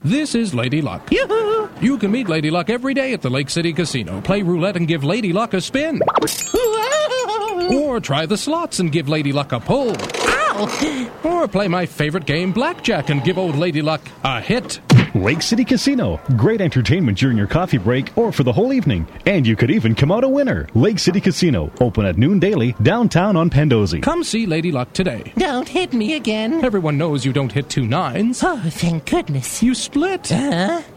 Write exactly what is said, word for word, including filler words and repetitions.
This is Lady Luck. Yoo-hoo! You can meet Lady Luck every day at the Lake City Casino. Play roulette and give Lady Luck a spin. Or try the slots and give Lady Luck a pull. Ow! Or play my favorite game, Blackjack, and give old Lady Luck a hit. Lake City Casino. Great entertainment during your coffee break or for the whole evening. And you could even come out a winner. Lake City Casino. Open at noon daily, downtown on Pandosy. Come see Lady Luck today. Don't hit me again. Everyone knows you don't hit two nines. Oh, thank goodness. You split. Huh?